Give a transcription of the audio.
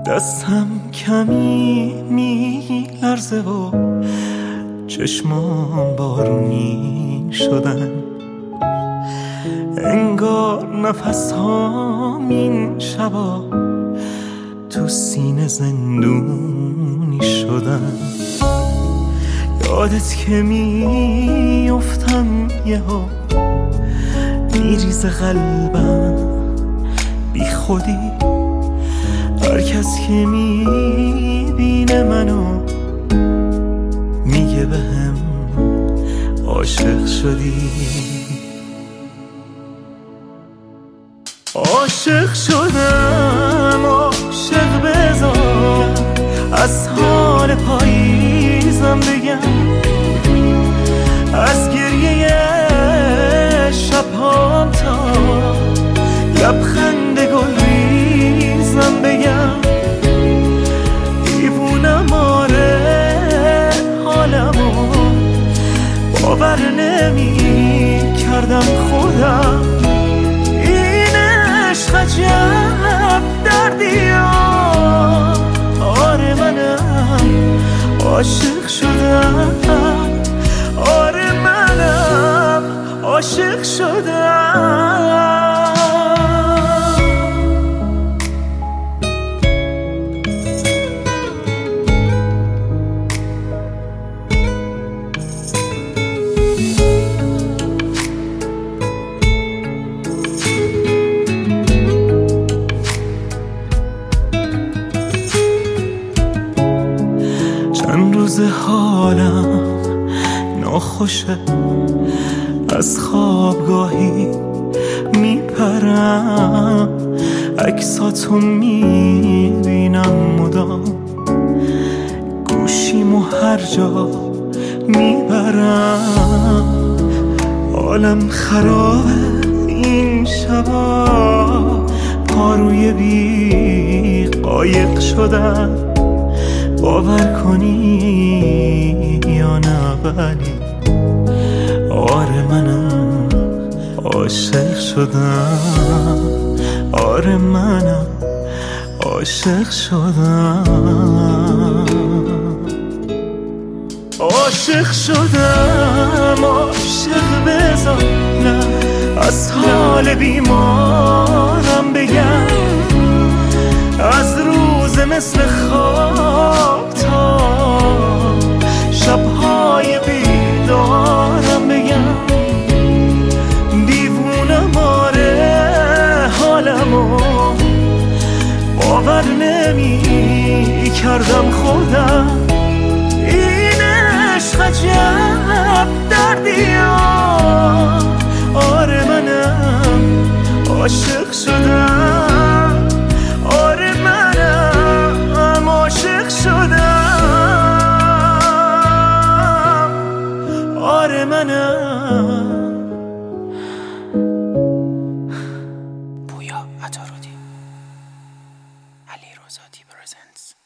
دستم کمی میلرزه و چشمام بارونی شدن، انگار نفسام این شبا تو سینه زندونی شدن. یادت که میافتم یهو میریزه قلبم بی خودی، هر کس که میبینه منو میگه بهم عاشق شدی. عاشق شدم، عاشق بذار از حال پاییزم بگم، از گریه شبهام تا لبخند گل ریزم بگم. دیوونم آره حالمو باور نمی کردم خودم، این عشق عجب دردی ها. آره منم عاشق شدم، آره منم عاشق شدم. چند روز حالم ناخوشه، از خوابگاهی میپرم، عکساتو میبینم مدام، گوشیمو هر جا میبرم. حالم خرابه این شبا، پاروی بی قایق شدن، باور کنی یا نه ولی آره منم عاشق شدم، آره منم عاشق شدم. عاشق شدم، عاشق بذار از حال بیمارم بگم، از روز مثل خواب تا شبهای بیدارم بگم. دیوونم آره حالمو باور نمی کردم خودم، این عشق عجب دردی ها. آره منم عاشق شدم، آره منم عاشق شدم، آره منم. پویا عطارودی، علی رضا پرزنتس.